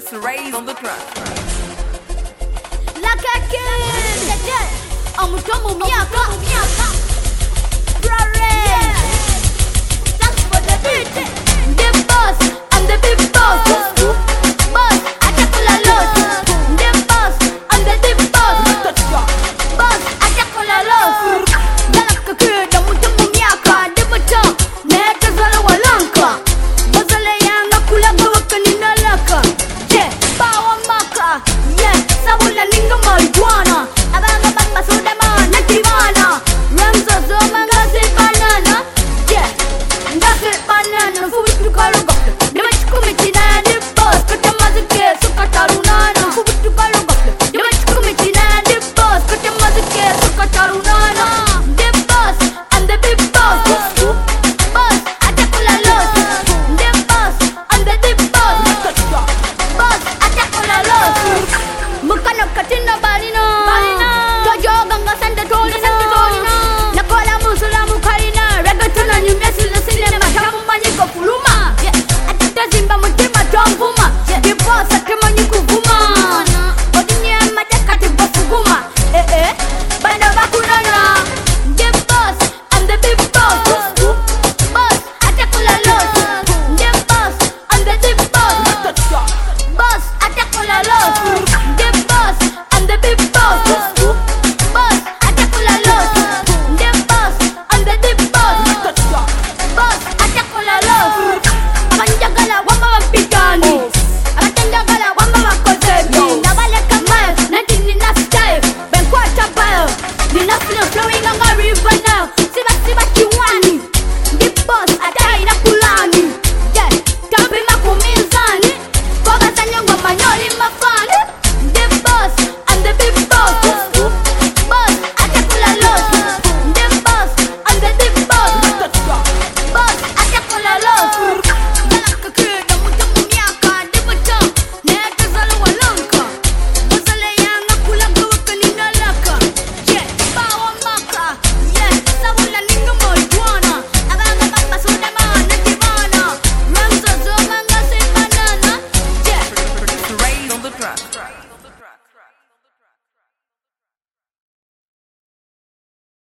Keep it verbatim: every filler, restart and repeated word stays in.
It's Raise on the track. La Kake, Amutomu Miaka, Prare. Thanks for the beat. The boss, I'm the big boss. Boss, I take all the loss. The boss, I'm the big boss. Boss, I take all the loss. La Kake, Amutomu Miaka, the button. Neka zala walanka. Bazale yanga kula bawaka ninalaka. Yeah, power maka. Yeah, sabula ninga marijuana. Abanga bamba sudama nativana. Ramza zoma ngase banana. Yeah, ngase banana. Fubitu kaluga. Dema chikumitina ni boss. Kata mazike sukatarunana. Fubitu kaluga. Dema chikumitina ni boss. Kata mazike sukatarunana. The boss, I'm the big boss. Boss, I take all the loss. The boss, I'm the big boss. Boss, I take all the loss. Mukana katina barina. Tojo ganga sanda tolina. Nakola musula mukarina. Regatuna nyumesi la cinema. Tamu manyiko fuluma. Atita zimba mutima tomvuma. The boss atema nyikuvuma. Odinye madaka tibasuguma. Eh eh, banda bakunana. The boss, I'm the big boss. Boss, I take all the loss. The boss, I'm the big boss. Boss, I take all the loss. The boss, I'm the big boss. Boss, I take all the loss. The boss, I'm the big boss. Boss, I take all the loss. Abanjagala wama wapigani. Abatendagala wama wakozebi. Nabale kamal, nandini na style. Benkwata bayo. Nina flow flowing on a river now. Siba siba